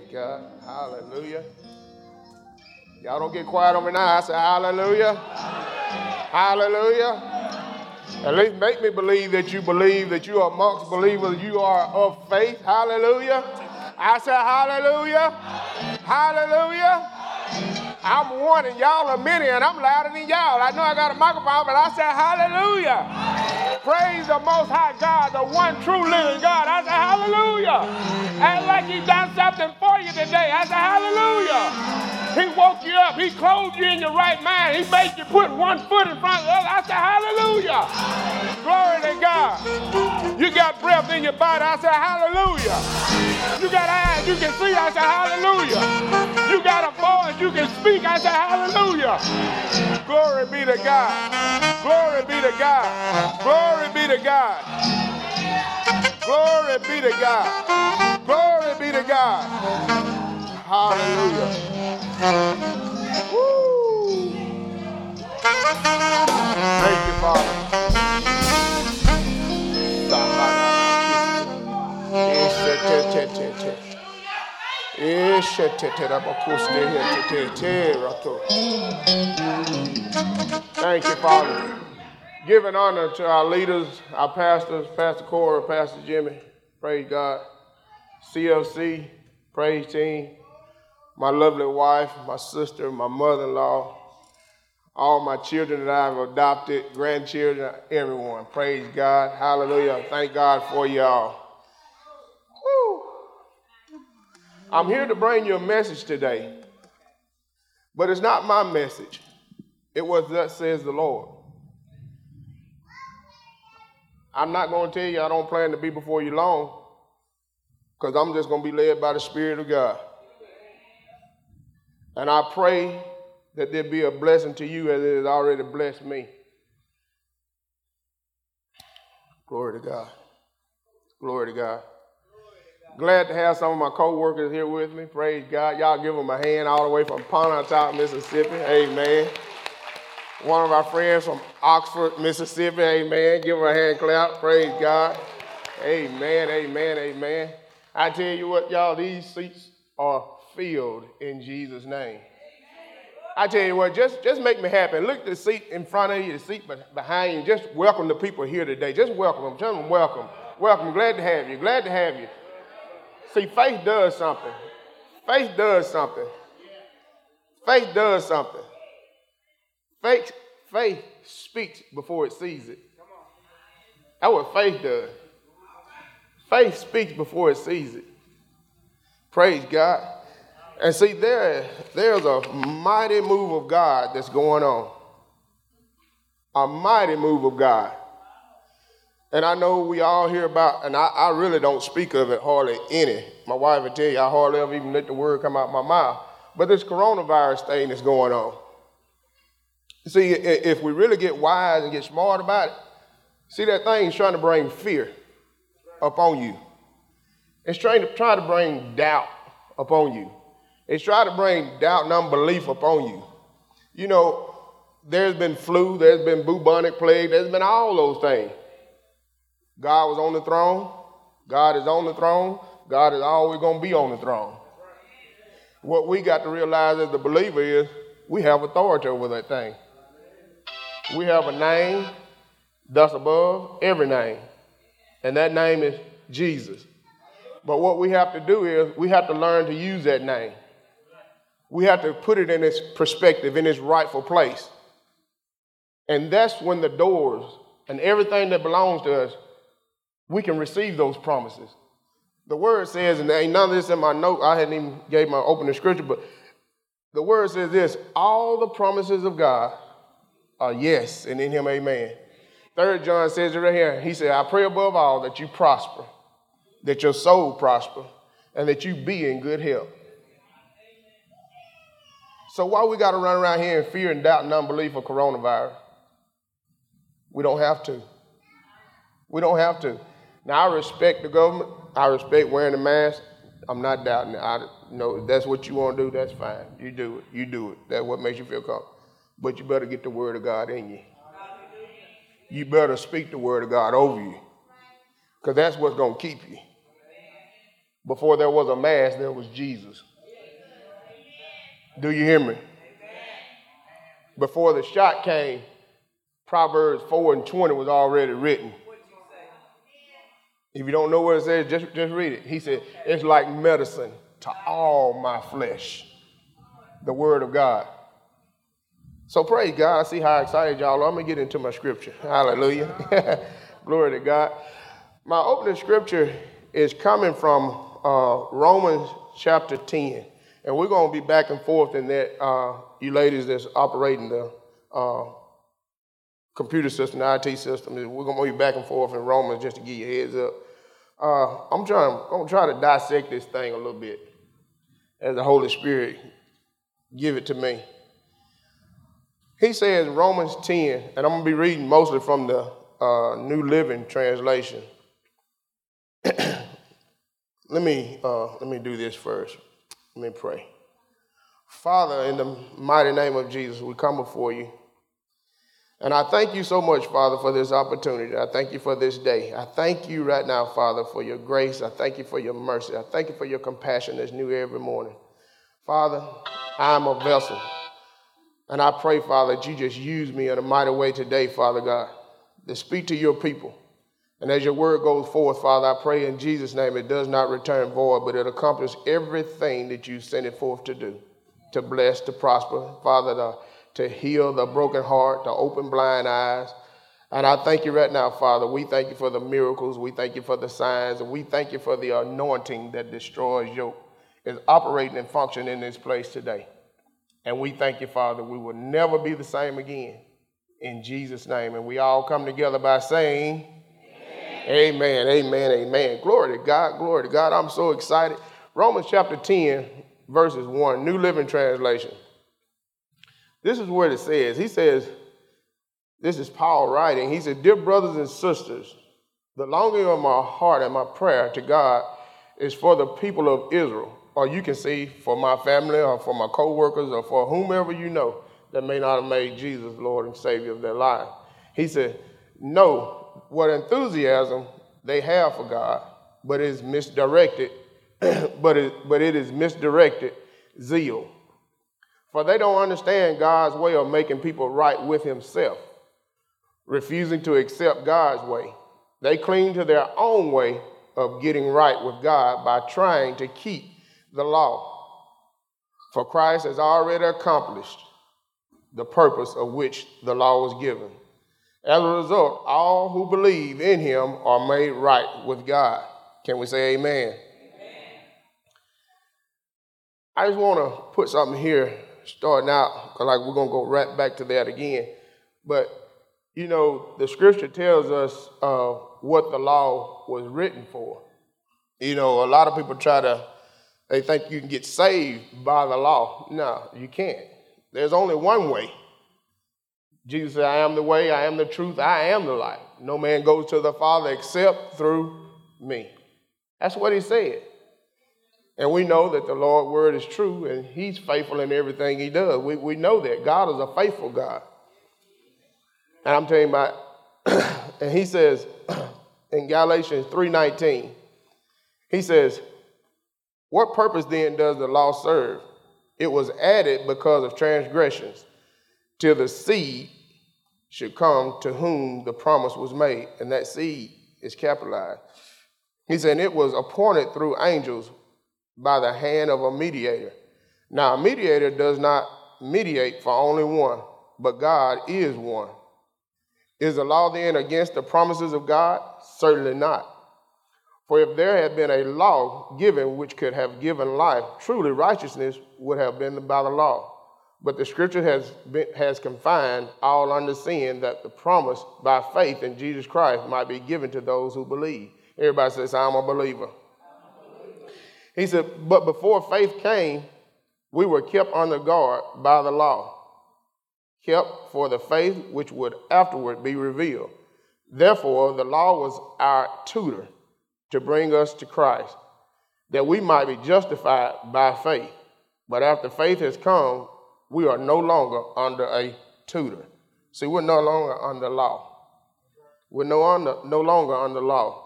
God. Hallelujah. Y'all don't get quiet on me now. I say hallelujah. Hallelujah. At least make me believe that you are amongst believers. You are of faith. Hallelujah. I say hallelujah. Hallelujah. I'm one and y'all are many and I'm louder than y'all. I know I got a microphone, but I say hallelujah. Praise the Most High God, the one true living God. I say hallelujah. Act like He done something for you today. I say hallelujah. He woke you up. He clothed you in your right mind. He made you put one foot in front of the other. I say hallelujah. Glory to God. You got breath in your body. I say hallelujah. You got eyes. You can see. I say hallelujah. You got a voice. You can speak. I say hallelujah. Glory be to God. Glory be to God. Glory be to God. Glory be to God. Glory be to God. Hallelujah. Woo. Thank you, Father. Thank you, Father. Giving honor to our leaders, our pastors, Pastor Cora, Pastor Jimmy, praise God. CLC, praise team, my lovely wife, my sister, my mother-in-law, all my children that I've adopted, grandchildren, everyone. Praise God. Hallelujah. Thank God for y'all. Woo. I'm here to bring you a message today, but it's not my message. It was thus says the Lord. I'm not going to tell you I don't plan to be before you long, because I'm just going to be led by the Spirit of God. And I pray that there be a blessing to you as it has already blessed me. Glory to God. Glory to God. Glad to have some of my co-workers here with me. Praise God. Y'all give them a hand all the way from Pontotoc, Mississippi. Amen. One of our friends from Oxford, Mississippi. Amen. Give them a hand clap. Praise God. Amen, amen, amen. I tell you what, y'all, these seats are filled in Jesus' name. I tell you what, just make me happy. Look at the seat in front of you, the seat behind you. Just welcome the people here today. Just welcome them. Tell them welcome. Welcome. Glad to have you. Glad to have you. See, faith does something. Faith does something. Faith does something. Faith speaks before it sees it. That's what faith does. Faith speaks before it sees it. Praise God. And see, there's a mighty move of God that's going on. A mighty move of God. And I know we all hear about, and I really don't speak of it hardly any. My wife would tell you I hardly ever even let the word come out my mouth. But this coronavirus thing is going on. See, if we really get wise and get smart about it, see, that thing is trying to bring fear upon you. It's trying to bring doubt upon you. It's trying to bring doubt and unbelief upon you. You know, there's been flu, there's been bubonic plague, there's been all those things. God was on the throne. God is on the throne. God is always going to be on the throne. What we got to realize as the believer is we have authority over that thing. We have a name that's above every name, and that name is Jesus. But what we have to do is we have to learn to use that name. We have to put it in its perspective, in its rightful place. And that's when the doors and everything that belongs to us, we can receive those promises. The word says, and there ain't none of this in my note, I hadn't even gave my opening scripture, but the word says this: all the promises of God are yes, and in him amen. 3 John says it right here. He said, I pray above all that you prosper, that your soul prosper, and that you be in good health. So why we got to run around here in fear and doubt and unbelief of coronavirus? We don't have to. We don't have to. Now, I respect the government. I respect wearing the mask. I'm not doubting it. I know if that's what you want to do, that's fine. You do it. You do it. That's what makes you feel comfortable. But you better get the word of God in you. You better speak the word of God over you, because that's what's going to keep you. Before there was a mass, there was Jesus. Do you hear me? Before the shot came, Proverbs 4:20 was already written. If you don't know what it says, just read it. He said, it's like medicine to all my flesh. The word of God. So praise God. I see how excited y'all are. I'm going to get into my scripture. Hallelujah. Glory to God. My opening scripture is coming from Romans chapter 10. And we're going to be back and forth in that. You ladies that's operating the computer system, the IT system, we're going to be back and forth in Romans just to give you a heads up. I'm going to try to dissect this thing a little bit as the Holy Spirit give it to me. He says Romans 10, and I'm going to be reading mostly from the New Living Translation. Let me do this first. Let me pray. Father, in the mighty name of Jesus, we come before you. And I thank you so much, Father, for this opportunity. I thank you for this day. I thank you right now, Father, for your grace. I thank you for your mercy. I thank you for your compassion that's new every morning. Father, I'm a vessel. And I pray, Father, that you just use me in a mighty way today, Father God, to speak to your people. And as your word goes forth, Father, I pray in Jesus' name it does not return void, but it accomplishes everything that you sent it forth to do, to bless, to prosper, Father, to heal the broken heart, to open blind eyes. And I thank you right now, Father. We thank you for the miracles. We thank you for the signs. And we thank you for the anointing that destroys yoke is operating and functioning in this place today. And we thank you, Father. We will never be the same again. In Jesus' name. And we all come together by saying, amen, amen, amen. Glory to God, glory to God. I'm so excited. Romans chapter 10, verses 1, New Living Translation. This is what it says. He says, this is Paul writing. He said, dear brothers and sisters, the longing of my heart and my prayer to God is for the people of Israel. Or you can see for my family or for my co-workers or for whomever you know that may not have made Jesus Lord and Savior of their life. He said, know what enthusiasm they have for God, but it is misdirected, but it is misdirected zeal. For they don't understand God's way of making people right with himself, refusing to accept God's way. They cling to their own way of getting right with God by trying to keep the law. For Christ has already accomplished the purpose of which the law was given. As a result, all who believe in him are made right with God. Can we say amen? Amen. I just want to put something here starting out, because like we're going to go right back to that again. But, you know, the scripture tells us what the law was written for. You know, a lot of people they think you can get saved by the law. No, you can't. There's only one way. Jesus said, I am the way, I am the truth, I am the life. No man goes to the Father except through me. That's what he said. And we know that the Lord's word is true and he's faithful in everything he does. We know that. God is a faithful God. And I'm telling you about, and he says in Galatians 3:19, he says, what purpose then does the law serve? It was added because of transgressions, till the seed should come to whom the promise was made. And that seed is capitalized. He said, it was appointed through angels by the hand of a mediator. Now, a mediator does not mediate for only one, but God is one. Is the law then against the promises of God? Certainly not. For if there had been a law given which could have given life, truly righteousness would have been by the law. But the scripture has confined all under sin, that the promise by faith in Jesus Christ might be given to those who believe. Everybody says, I'm a believer. He said, but before faith came, we were kept under guard by the law, kept for the faith which would afterward be revealed. Therefore, the law was our tutor to bring us to Christ, that we might be justified by faith. But after faith has come, we are no longer under a tutor. See, we're no longer under law. We're no longer under law.